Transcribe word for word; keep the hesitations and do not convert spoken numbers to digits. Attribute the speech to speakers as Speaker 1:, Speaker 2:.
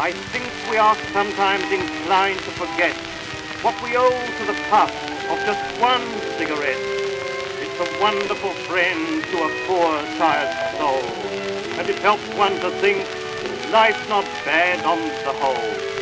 Speaker 1: I think we are sometimes inclined to forget what we owe to the puff of just one cigarette. It's a wonderful friend to a poor, tired soul, and it helps one to think life's not bad on the whole.